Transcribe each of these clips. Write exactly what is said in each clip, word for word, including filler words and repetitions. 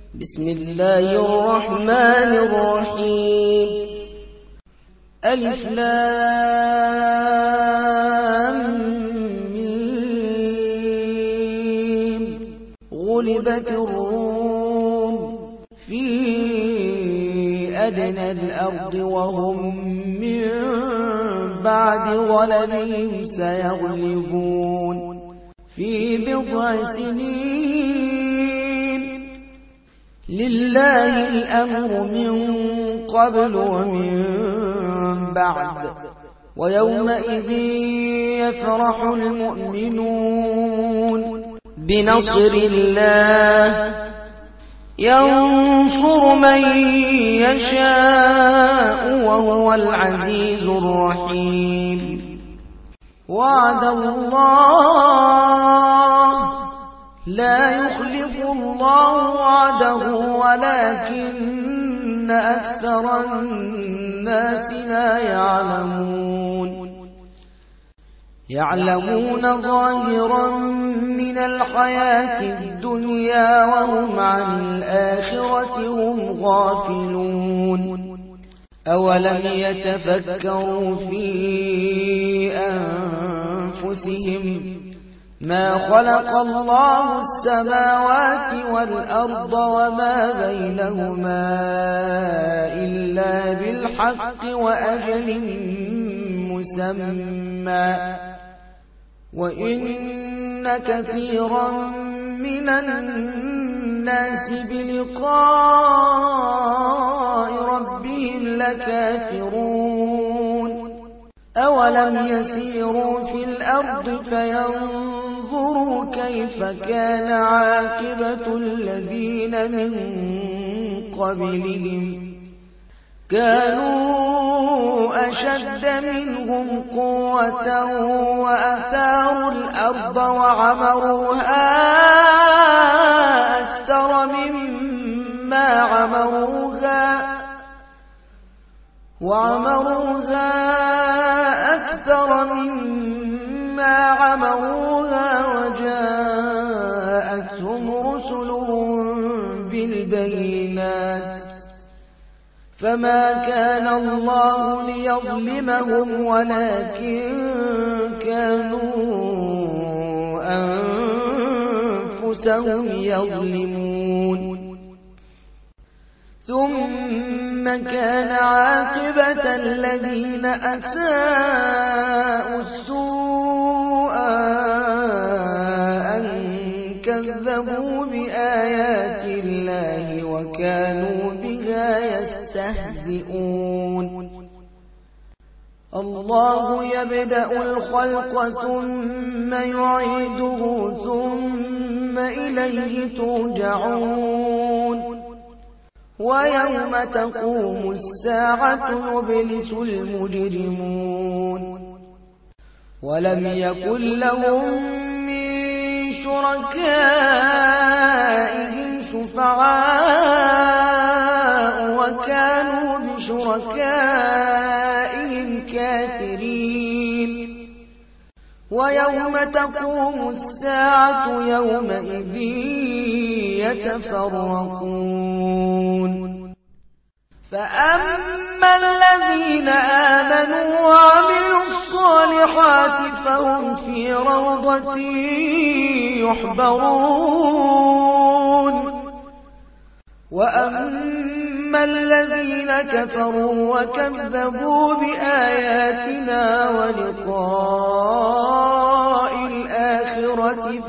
بسم الله الرحمن الرحيم ألف لام ميم غلبت الروم في أدنى الأرض وهم من بعد غلبهم سيغلبون في بضع سنين لله الأمر من قبل ومن بعد ويومئذ يفرح المؤمنون بنصر الله ينصر من يشاء وهو العزيز الرحيم وعد الله لا يخلف الله وعده ولكن أكثر الناس لا يعلمون يعلمون ظاهرا من الحياة الدنيا وهم عن الآخرة هم غافلون أولم يتفكروا في أنفسهم ما خلق الله السماوات والأرض وما بينهما إلا بالحق وأجل مسمى وإن كثيرا من الناس بلقاء ربهم لكافرون أولم يسيروا في الأرض فينظروا كيف كان عاقبة الذين من قبلهم كانوا أشد منهم قوة وأثاروا الأرض وعمروها أكثر مما عمروها وعمروها أكثر مما عمروها وجاءتهم رسلهم بالبينات فما كان الله ليظلمهم ولكن كانوا أنفسهم يظلمون ثم كان عاقبة الذين أساءوا السوء أن كذبوا بآيات الله وكانوا بها يستهزئون الله يبدأ الخلق ثم يعيده ثم إليه ترجعون ويوم تقوم الساعة يبلس المجرمون ولم يكن لهم من شركائهم شفعاء وكانوا بشركائهم كافرين ويوم تقوم الساعة يومئذ يتفرقون فأما الذين آمنوا وعملوا الصالحات فهم في روضة يحبرون وأما الذين كفروا وكذبوا بآياتنا ولقاء الآخرة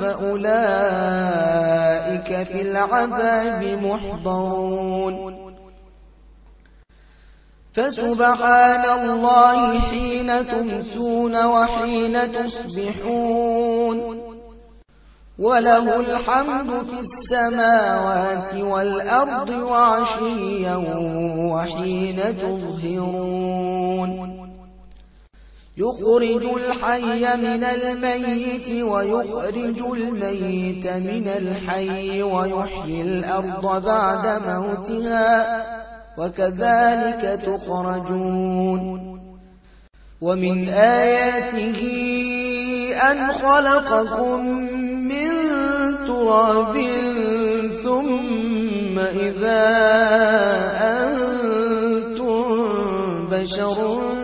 فأولئك في العذاب محضرون فسبحان الله حين تمسون وحين تصبحون وله الحمد في السماوات والأرض وعشيا وحين تظهرون يخرج الحي من الميت ويخرج الميت من الحي ويحيي الأرض بعد موتها وكذلك تخرجون ومن آياته أن خلقكم من تراب ثم إذا أنتم بشر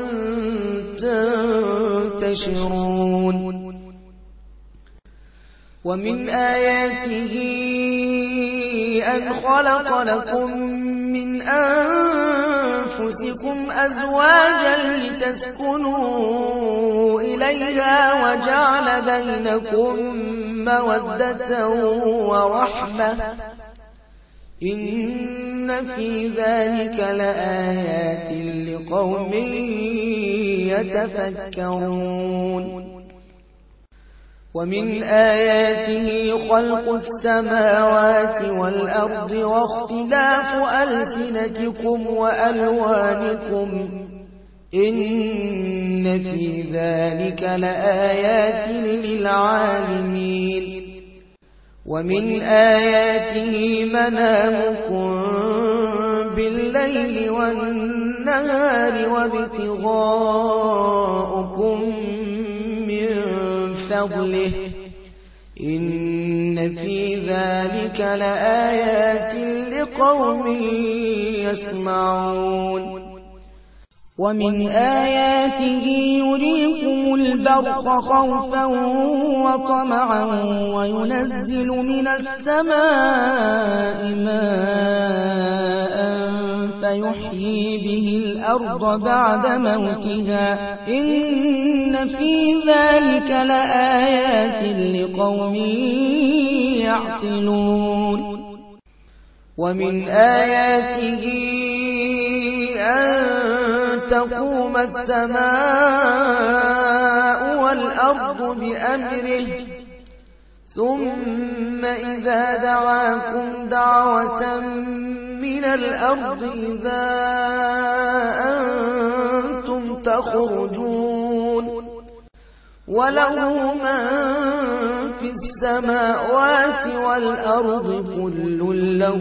تنتشرون ومن آياته أن خلق لكم من أنفسكم أزواجا لتسكنوا إليها وجعل بينكم مودة ورحمة إن في ذلك لآيات لقوم يتفكرون ومن آياته خلق السماوات والأرض واختلاف ألسنتكم وألوانكم إن في ذلك لآيات للعالمين ومن آياته منامكم بالليل والنهار وابتغاؤكم من فضله إن في ذلك لآيات لقوم يسمعون ومن آياته يريكم البرق خوفا وطمعا وينزل من السماء ماء فيحيي به الأرض بعد موتها إن في ذلك لآيات لقوم يعقلون ومن آياته أن تقوم السماء والأرض بأمره ثم إذا دعاكم دعوة من الأرض إذا أنتم تخرجون وله من في السماوات والأرض كل له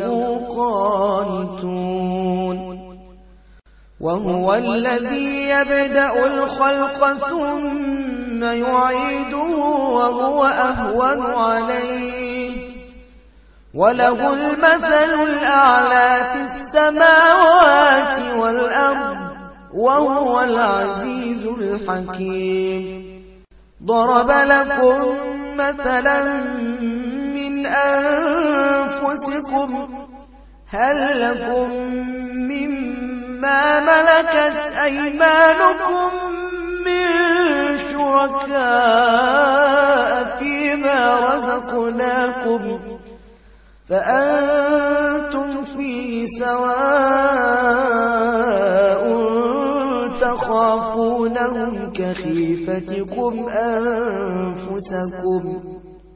قانتون وهو الذي يبدأ الخلق ثم يعيده وهو أهون عليه وله المثل الأعلى في السماوات والأرض وهو العزيز الحكيم ضرب لكم مثلا من أنفسكم هل لكم مما ملكت أيمانكم من شركاء فيما رزقناكم فأنتم فيه سواء تخافونهم كخيفتكم أنفسكم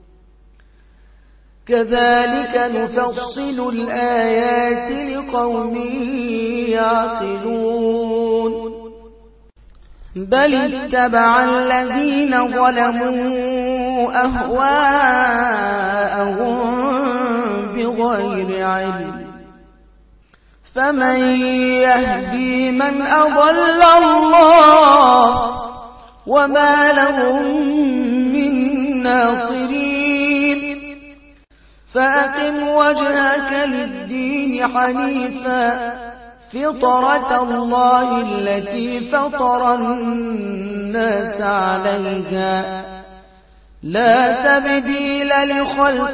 كذلك نفصل الآيات لقوم يعقلون بل اتبع الذين ظلموا أهواءهم بغير علم فمن يهدي من أضل الله وما لهم من ناصرين فأقم وجهك للدين حنيفا فطرة الله التي فطر الناس عليها لا تبديل لخلق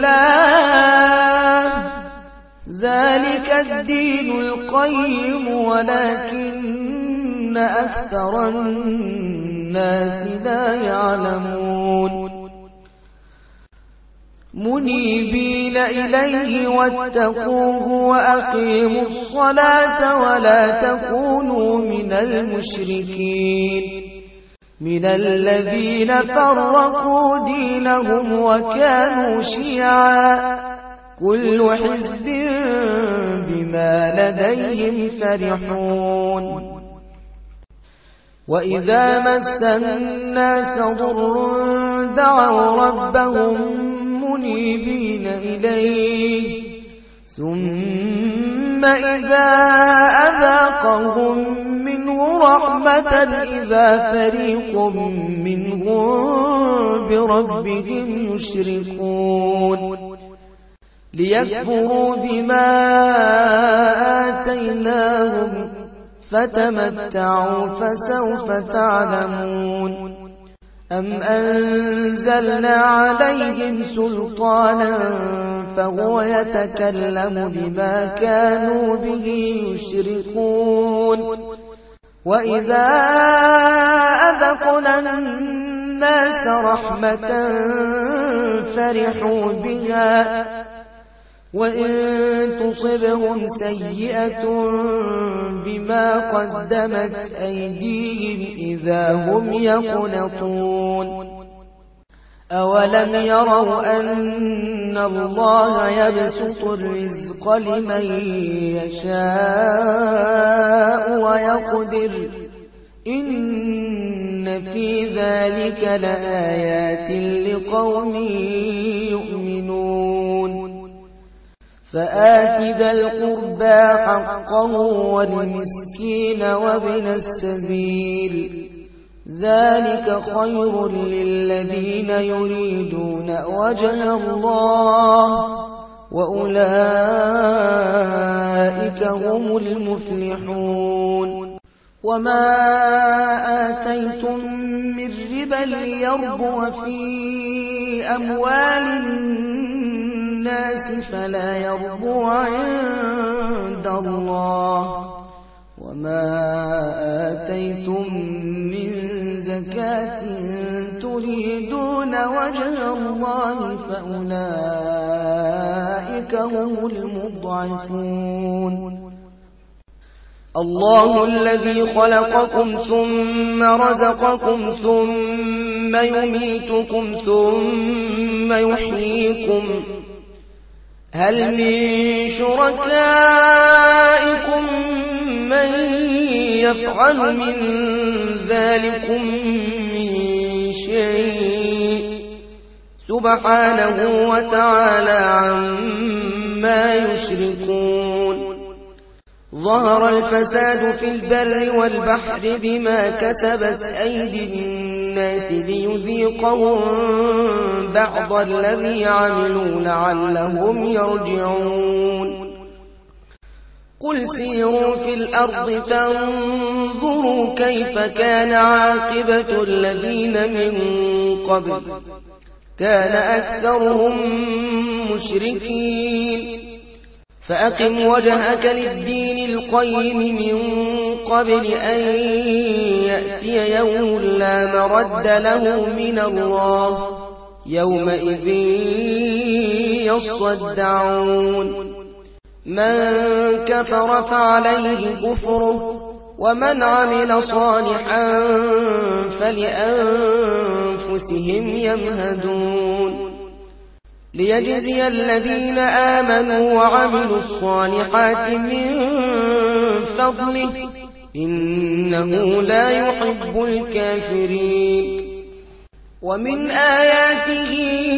الله ذلك الدين القيم ولكن أكثر الناس لا يعلمون منيبين إليه واتقوه وأقيموا الصلاة ولا تكونوا من المشركين من الذين فرقوا دينهم وكانوا شيعا كل حزب بما لديهم فرحون وإذا مس الناس ضر دعوا ربهم منيبين إليه ثم إذا أذاقهم منه رحمة إذا فريق منهم بربهم يشركون ليكفروا بما آتيناهم فتمتعوا فسوف تعلمون أم أنزلنا عليهم سلطانا فهو يتكلم بما كانوا به يشركون وإذا أذقنا الناس رحمة فرحوا بها وإن تصبهم سيئة بما قدمت أيديهم إذا هم يقنطون أولم يروا أن الله يبسط الرزق لمن يشاء ويقدر إن في ذلك لآيات لقوم يؤمنون فآت ذا القربى حقه والمسكين وابن السبيل ذلك خير للذين يريدون وجه الله وأولئك هم المفلحون وما آتيتم من ربا ليربو في أموال الناس فلا يربو عند الله وما آتيتم من زكاة تريدون وجه الله فأولئك هم المضعفون الله الذي خلقكم ثم رزقكم ثم يميتكم ثم يحييكم هل من شركائكم من يفعل من ذلكم من شيء سبحانه وتعالى عما يشركون ظهر الفساد في البر والبحر بما كسبت أيدي الناس ليذيقهم بعض الذي عملوا لعلهم يرجعون قل سيروا في الأرض فانظروا كيف كان عاقبة الذين من قبل كان أكثرهم مشركين فأقم وجهك للدين القيم من قبل أن يأتي يوم لا مرد له من الله يومئذ يصدعون من كفر فعليه كفره ومن عمل صالحا فلأنفسهم يمهدون ليجزي الذين آمنوا وعملوا الصالحات من فضله إنه لا يحب الكافرين ومن آياته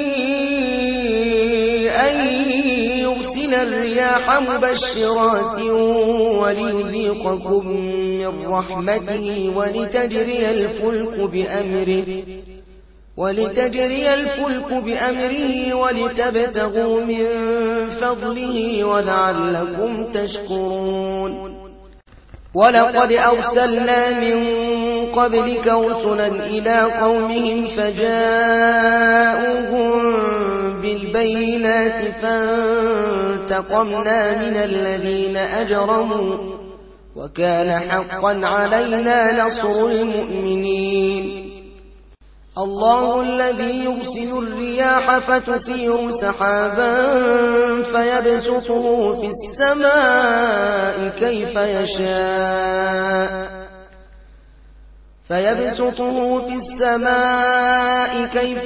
أن يرسل الرياح مبشرات وليذيقكم من رحمته ولتجري الفلك بأمره ولتجري الفلك بأمره ولتبتغوا من فضله ولعلكم تشكرون ولقد أرسلنا من قبلك رسلا إلى قومهم فجاءوهم بالبينات فانتقمنا من الذين أجرموا وكان حقا علينا نصر المؤمنين الله الذي يرسل الرياح فتثير سحابا فيبسطه في السماء كيف يشاء فيبسطه في السماء كيف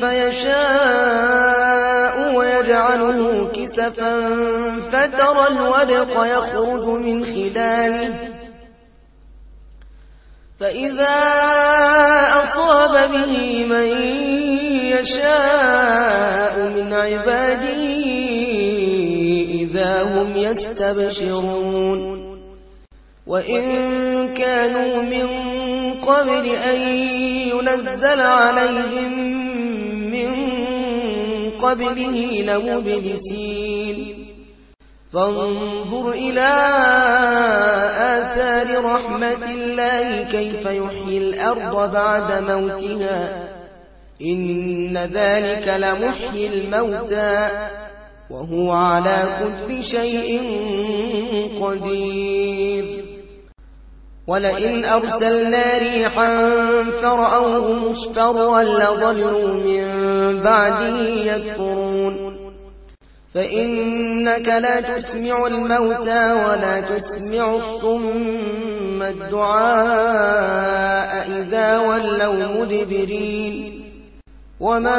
يشاء ويجعله كسفا فترى الودق يخرج من خلاله فإذا أصاب به من يشاء من عباده إذا هم يستبشرون وإن كانوا من قبل أن ينزل عليهم من قبله لمبلسين فانظر إلى آثار رحمة الله كيف يحيي الأرض بعد موتها إن ذلك لمحيي الموتى وهو على كل شيء قدير ولئن أرسلنا ريحا فرأوه مصفرا لظلوا من بعده يكفرون فإنك لا تسمع الموتى ولا تسمع الصم الدعاء إذا ولوا مدبرين وما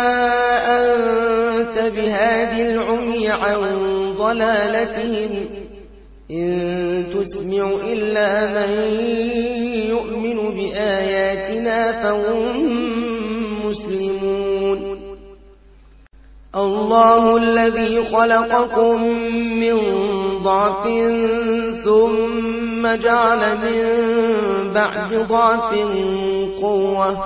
أنت بهادي العمي عن ضلالتهم إن تسمع إلا من يؤمن بآياتنا فهم مسلمون الله الذي خلقكم من ضعف ثم جعل من بعد ضعف قوة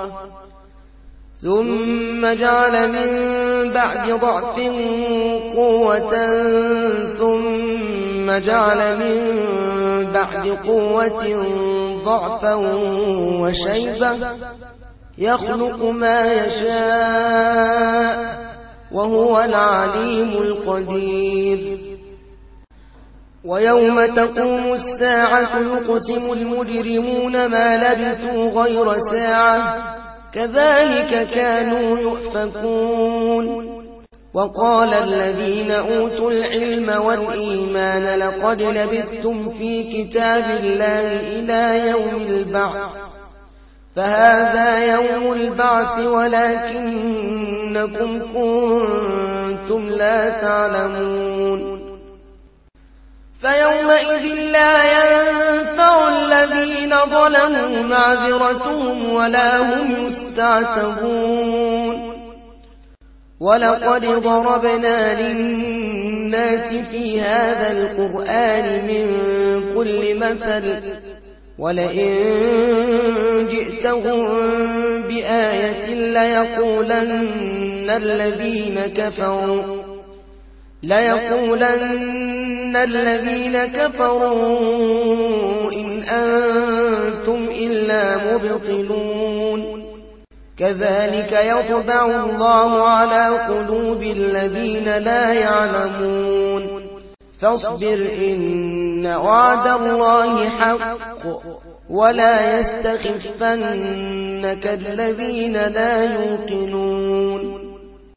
ثم جعل من بعد ضعف قوة ثم جعل من بعد قوة ضعفا وشيبة يخلق ما يشاء وهو العليم القدير ويوم تقوم الساعة يقسم المجرمون ما لبثوا غير ساعة كذلك كانوا يؤفكون وقال الذين أوتوا العلم والإيمان لقد لبثتم في كتاب الله إلى يوم البعث فهذا يوم البعث ولكنكم كنتم لا تعلمون فيومئذ لا ينفع الذين ظلموا معذرتهم ولا هم يستعتبون ولقد ضربنا للناس في هذا القرآن من كل مثل ولئن جئتهم بآية ليقولن الذين كفروا ليقولن الذين كفروا إن أنتم إلا مبطلون كذلك يطبع الله على قلوب الذين لا يعلمون فاصبر إن وعد الله حق ولا يستخفنك الذين لا يوقنون